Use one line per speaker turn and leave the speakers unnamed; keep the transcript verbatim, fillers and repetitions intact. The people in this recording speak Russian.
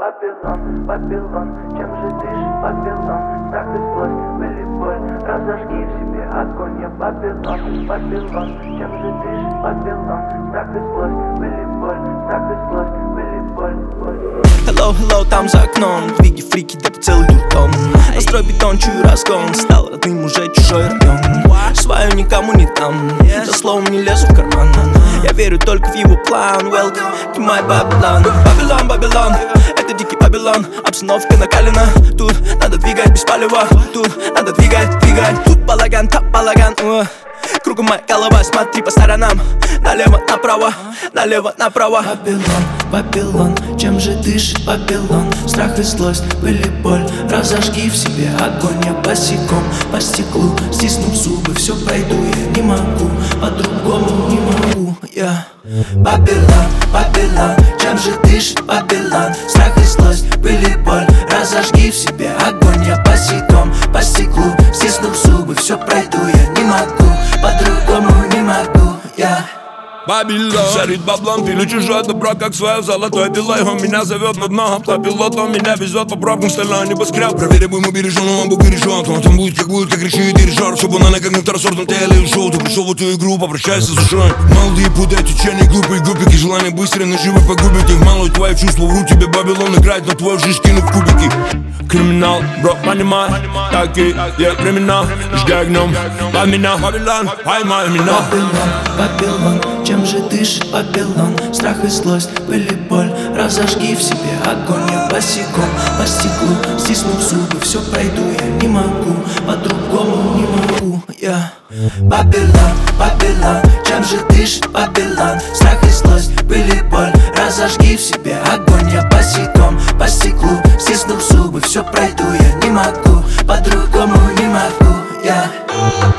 Вавилон, Вавилон, чем же дышит Вавилон? Страх и злость, боль и боль, разожги в себе огонь. Я Вавилон, Вавилон, чем же дышит Вавилон? Страх и злость, боль и боль, страх и злость, боль и боль, боль.
Hello, hello, там за окном двиги, фрики, да по целый дурдом. Настрой бетон, чую разгон, стал родным уже чужой район. Свою никому не дам, за словом не лезу в карман. Я верю только в его план. Welcome to my Babylon. Babylon, Babylon, это дикий Babylon. Обстановка накалена, тут надо двигать без палева. Тут надо двигать, двигать. Тут балаган, там балаган. uh. Кругом моя голова, смотри по сторонам. Налево, направо, налево, направо. Вавилон, Вавилон, чем же дышит Вавилон? Страх и злость, боль и боль, разожги в себе огонь. Я босиком по стеклу, стиснув зубы, все пройду, я не могу, по-другому не могу. Я Вавилон, Вавилон, чем же дышит Вавилон? Страх и злость, боль и боль, разожги в себе огонь. Я босиком по стеклу, стиснув зубы, все пройду, я не могу, по-другому не могу. Я
Вавилон, шарит баблом, пилю чужое добро, как свое золотое пило. Он меня зовет на дно, автопилот, он меня везет по пробкам, стальной небоскреб. Проверь, ему бережен, он Бог бережет. Он там будет, как будет, как решит дирижер. Чтобы он как на второсортном теле ушел. Ты пришел в эту игру, попрощайся с душой. Молодые путают течение, глупые губики. Желание быстро наживы погубить их. Мало твоих чувств, вру тебе Вавилон играет на твою жизнь, кинув кубики. Криминал, бро, понимай, так и я криминал. Жди огнем, под меня, Вавилон, поймай меня.
Вавилон, Вавилон, чем же дышит Вавилон? Страх и злость, боль и боль, разожги в себе огонь. Я босиком по стеклу, стиснув зубы, все пройду, я не могу, по-другому не могу. Я Вавилон, Вавилон, чем же дышит Вавилон? Страх и злость, боль и боль, разожги в себе огонь. Я босиком по стеклу, стиснув зубы, все пройду, я не могу, по-другому не могу. Я